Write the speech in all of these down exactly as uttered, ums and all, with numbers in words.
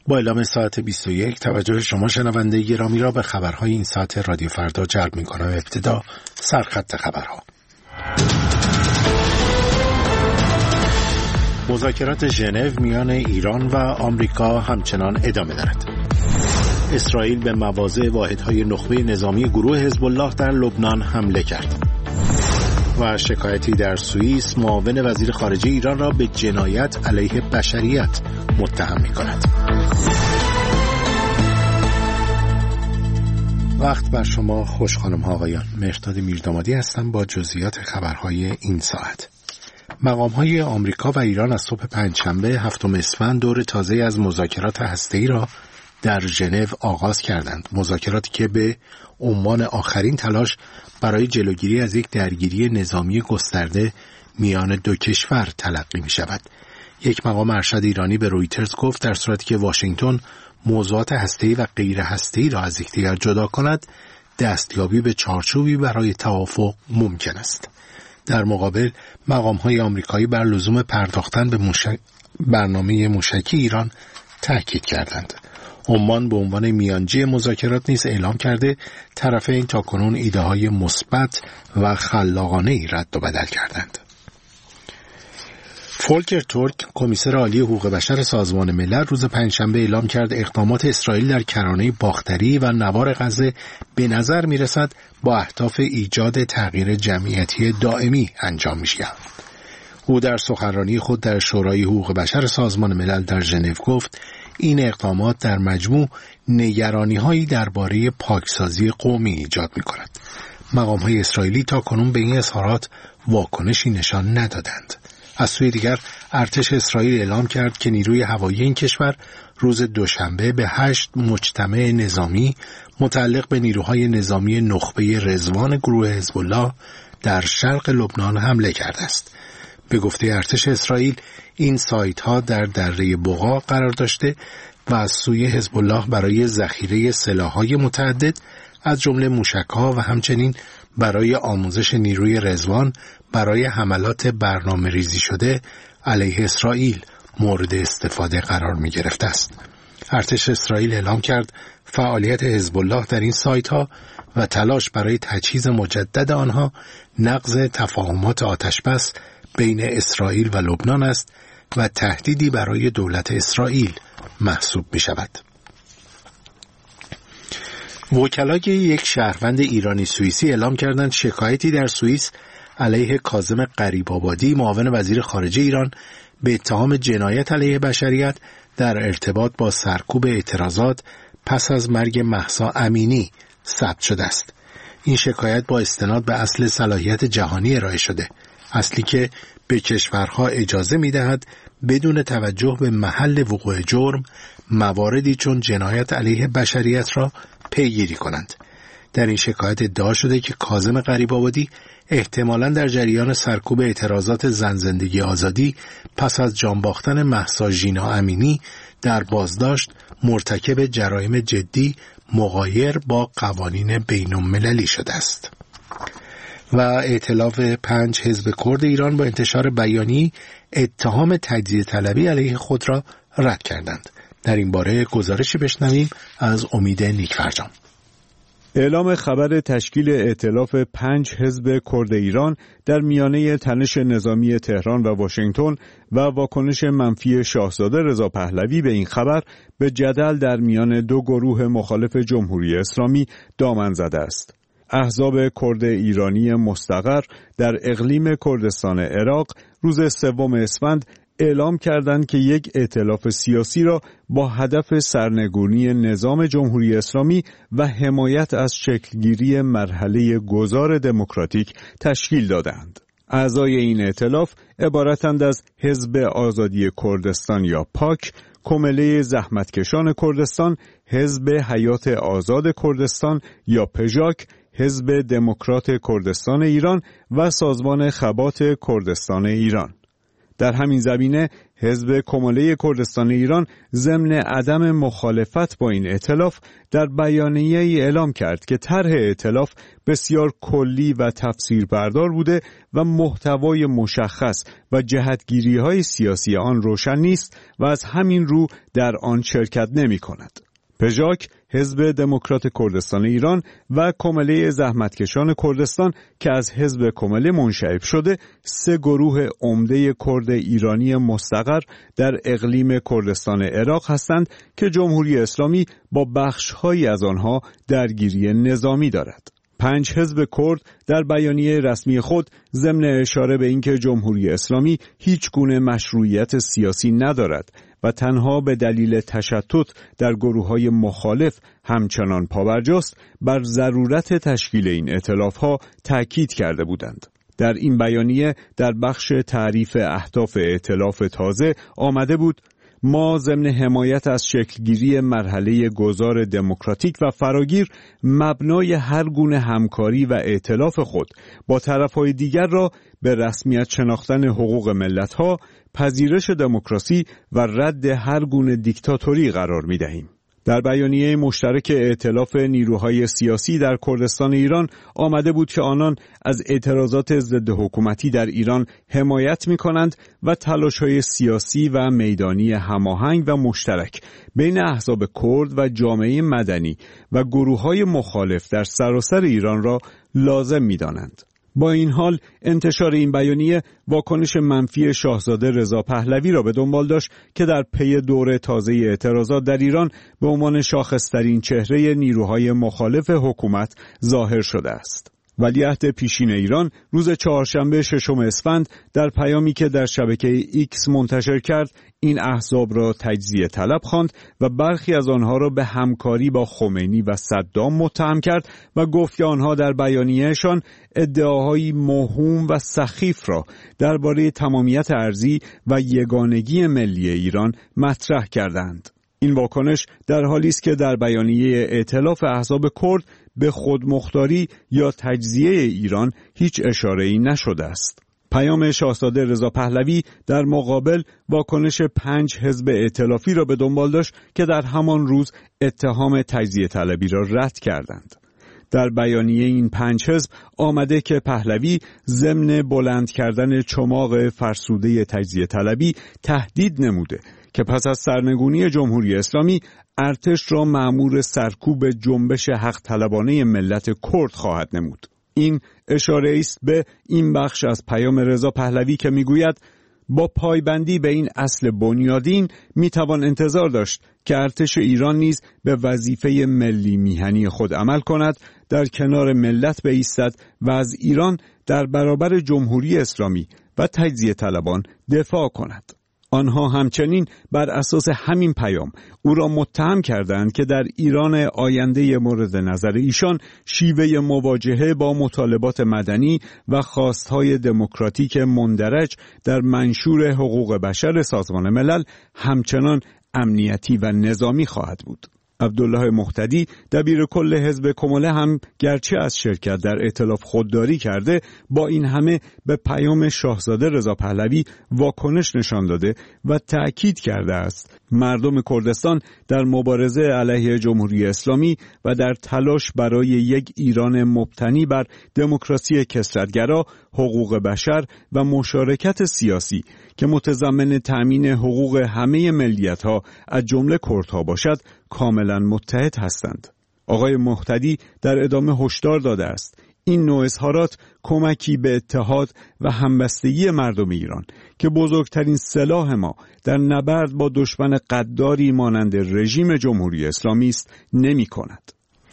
با اعلام ساعت بیست و یک توجه شما شنونده گرامی را به خبرهای این ساعت رادیو فردا جلب می‌کنم. ابتدا سرخط خبرها. مذاکرات ژنو میان ایران و آمریکا همچنان ادامه دارد. اسرائیل به مواضع واحدهای نخبه نظامی گروه حزب الله در لبنان حمله کرد. و شکایتی در سوئیس معاون وزیر خارجه ایران را به جنایت علیه بشریت متهم می‌کند. وقت بر شما خوش خانم ها آقایان. مهرداد میردامادی هستم با جزئیات خبرهای این ساعت. مقام‌های آمریکا و ایران از صبح پنجشنبه هفتم اسفند دور تازه از مذاکرات هسته‌ای را در ژنو آغاز کردند. مذاکراتی که به عنوان آخرین تلاش برای جلوگیری از یک درگیری نظامی گسترده میان دو کشور تلقی می شود. یک مقام ارشد ایرانی به رویترز گفت در صورتی که واشنگتن موضوعات هسته‌ای و غیر هسته‌ای را از یکدیگر جدا کند، دستیابی به چارچوبی برای توافق ممکن است. در مقابل مقام‌های آمریکایی بر لزوم پرداختن به موشک برنامه موشکی ایران تاکید کردند. عمان به عنوان میانجی مذاکرات نیز اعلام کرده طرفین تاکنون ایده‌های مثبت و خلاقانه‌ای رد و بدل کردند. فولکر تورک، کمیسر عالی حقوق بشر سازمان ملل، روز پنجشنبه اعلام کرد اقدامات اسرائیل در کرانه باختری و نوار غزه به نظر می‌رسد با اهداف ایجاد تغییر جمعیتی دائمی انجام می‌شود. او در سخنرانی خود در شورای حقوق بشر سازمان ملل در ژنو گفت این اقدامات در مجموع نگرانی‌هایی درباره پاکسازی قومی ایجاد می‌کند. مقام‌های اسرائیلی تاکنون به این اظهارات واکنشی نشان ندادند. از سوی دیگر ارتش اسرائیل اعلام کرد که نیروی هوایی این کشور روز دوشنبه به هشت مجتمع نظامی متعلق به نیروهای نظامی نخبه رضوان گروه حزب الله در شرق لبنان حمله کرده است. به گفته ارتش اسرائیل این سایت ها در دره بقا قرار داشته و از سوی حزب الله برای ذخیره سلاح‌های متعدد از جمله موشک‌ها و همچنین برای آموزش نیروی رضوان برای حملات برنامه ریزی شده علیه اسرائیل مورد استفاده قرار می گرفته است. ارتش اسرائیل اعلام کرد فعالیت حزب الله در این سایت ها و تلاش برای تجهیز مجدد آنها نقض تفاهمات آتشبس بین اسرائیل و لبنان است و تهدیدی برای دولت اسرائیل محسوب می شود. وکلای یک شهروند ایرانی سوئیسی اعلام کردند شکایتی در سوئیس علیه کاظم غریب‌آبادی معاون وزیر خارجه ایران به اتهام جنایت علیه بشریت در ارتباط با سرکوب اعتراضات پس از مرگ مهسا امینی ثبت شده است. این شکایت با استناد به اصل صلاحیت جهانی ارائه شده، اصلی که به کشورها اجازه می‌دهد بدون توجه به محل وقوع جرم مواردی چون جنایت علیه بشریت را پیگیری کنند. در این شکایت ادعا شده که کاظم غریب‌آبادی احتمالاً در جریان سرکوب اعتراضات زن زندگی آزادی پس از جان باختن مهسا ژینا امینی در بازداشت مرتکب جرایم جدی مغایر با قوانین بین‌المللی شده است. و ائتلاف پنج حزب کرد ایران با انتشار بیانیه‌ای اتهام تجزیه طلبی علیه خود را رد کردند. در این باره گزارشی بشنویم از امید نیکفرجام. اعلام خبر تشکیل ائتلاف پنج حزب کرد ایران در میانه تنش نظامی تهران و واشنگتن و واکنش منفی شاهزاده رضا پهلوی به این خبر به جدل در میان دو گروه مخالف جمهوری اسلامی دامن زده است. احزاب کرد ایرانی مستقر در اقلیم کردستان عراق روز سوم اسفند اعلام کردند که یک ائتلاف سیاسی را با هدف سرنگونی نظام جمهوری اسلامی و حمایت از شکلگیری مرحله گذار دموکراتیک تشکیل دادند. اعضای این ائتلاف عبارتند از حزب آزادی کردستان یا پاک، کمله زحمتکشان کردستان، حزب حیات آزاد کردستان یا پژاک، حزب دموکرات کردستان ایران و سازمان خبات کردستان ایران. در همین زمینه حزب کماله کردستان ایران ضمن عدم مخالفت با این ائتلاف در بیانیه‌ای اعلام کرد که طرح ائتلاف بسیار کلی و تفسیربردار بوده و محتوای مشخص و جهتگیری‌های سیاسی آن روشن نیست و از همین رو در آن شرکت نمی‌کند. پژاک، حزب دموکرات کردستان ایران و کماله زحمتکشان کردستان که از حزب کماله منشعب شده، سه گروه عمده کرد ایرانی مستقر در اقلیم کردستان عراق هستند که جمهوری اسلامی با بخش‌هایی از آنها درگیری نظامی دارد. پنج حزب کرد در بیانیه رسمی خود ضمن اشاره به اینکه جمهوری اسلامی هیچ گونه مشروعیت سیاسی ندارد و تنها به دلیل تشتت در گروه‌های مخالف همچنان پابرجاست، بر ضرورت تشکیل این ائتلاف‌ها تأکید کرده بودند. در این بیانیه در بخش تعریف اهداف ائتلاف تازه آمده بود: ما ضمن حمایت از شکلگیری مرحله گذار دموکراتیک و فراگیر مبنای هر گونه همکاری و ائتلاف خود با طرف‌های دیگر را به رسمیت شناختن حقوق ملت‌ها، پذیرش دموکراسی و رد هر گونه دیکتاتوری قرار می‌دهیم. در بیانیه مشترک ائتلاف نیروهای سیاسی در کردستان ایران آمده بود که آنان از اعتراضات ضد حکومتی در ایران حمایت می‌کنند و تلاش‌های سیاسی و میدانی هماهنگ و مشترک بین احزاب کرد و جامعه مدنی و گروه‌های مخالف در سراسر ایران را لازم می‌دانند. با این حال انتشار این بیانیه واکنش منفی شاهزاده رضا پهلوی را به دنبال داشت که در پی دور تازه اعتراضات در ایران به عنوان شاخص‌ترین چهره نیروهای مخالف حکومت ظاهر شده است. ولیعهد پیشین ایران روز چهارشنبه ششم اسفند در پیامی که در شبکه ایکس منتشر کرد، این احزاب را تجزیه طلب خواند و برخی از آنها را به همکاری با خمینی و صدام متهم کرد و گفت که آنها در بیانیه‌شان ادعاهای موهوم و سخیف را درباره تمامیت ارضی و یگانگی ملی ایران مطرح کردند. این واکنش در حالی است که در بیانیه ائتلاف احزاب کرد به خودمختاری یا تجزیه ایران هیچ اشاره‌ای نشده است. پیام شاهزاده رضا پهلوی در مقابل واکنش پنج حزب ائتلافی را به دنبال داشت که در همان روز اتهام تجزیه طلبی را رد کردند. در بیانیه این پنج حزب آمده که پهلوی ضمن بلند کردن چماق فرسوده تجزیه طلبی تهدید نموده که پس از سرنگونی جمهوری اسلامی ارتش را مأمور سرکوب جنبش حق طلبانه ملت کرد خواهد نمود. این اشاره است به این بخش از پیام رضا پهلوی که میگوید با پایبندی به این اصل بنیادین میتوان انتظار داشت که ارتش ایران نیز به وظیفه ملی میهنی خود عمل کند، در کنار ملت بایستد و از ایران در برابر جمهوری اسلامی و تجزیه طلبان دفاع کند. آنها همچنین بر اساس همین پیام او را متهم کردند که در ایران آینده مورد نظر ایشان شیوه مواجهه با مطالبات مدنی و خواستهای دموکراتیک مندرج در منشور حقوق بشر سازمان ملل همچنان امنیتی و نظامی خواهد بود. عبدالله مهتدی دبیر کل حزب کماله هم گرچه از شرکت در ائتلاف خودداری کرده، با این همه به پیام شاهزاده رضا پهلوی واکنش نشان داده و تأکید کرده است مردم کردستان در مبارزه علیه جمهوری اسلامی و در تلاش برای یک ایران مبتنی بر دموکراسی کثرت‌گرا، حقوق بشر و مشارکت سیاسی که متضمن تأمین حقوق همه ملیت‌ها از جمله کردها باشد کاملا متحد هستند. آقای مهتدی در ادامه هشدار داده است این نوع اظهارات کمکی به اتحاد و همبستگی مردم ایران که بزرگترین سلاح ما در نبرد با دشمن غداری مانند رژیم جمهوری اسلامی است نمی کند.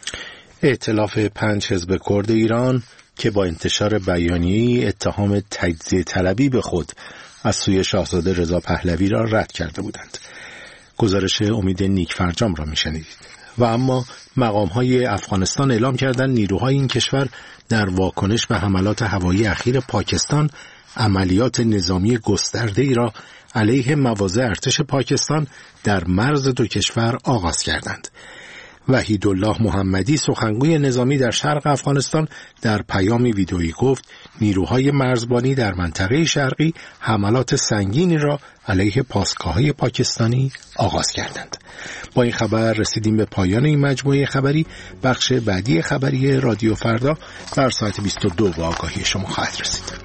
ائتلاف پنج حزب کرد ایران که با انتشار بیانیه‌ای اتهام تجزیه طلبی به خود از سوی شاهزاده رضا پهلوی را رد کرده بودند. گزارش امید نیکفرجام را میشنیدید. و اما مقام‌های افغانستان اعلام کردند نیروهای این کشور در واکنش به حملات هوایی اخیر پاکستان عملیات نظامی گسترده‌ای را علیه مواضع ارتش پاکستان در مرز دو کشور آغاز کردند. وحیدالله محمدی سخنگوی نظامی در شرق افغانستان در پیامی ویدئویی گفت نیروهای مرزبانی در منطقه شرقی حملات سنگینی را علیه پاسگاه‌های پاکستانی آغاز کردند. با این خبر رسیدیم به پایان این مجموعه خبری. بخش بعدی خبری رادیو فردا بر ساعت بیست و دو با آگاهی شما خواهد رسید.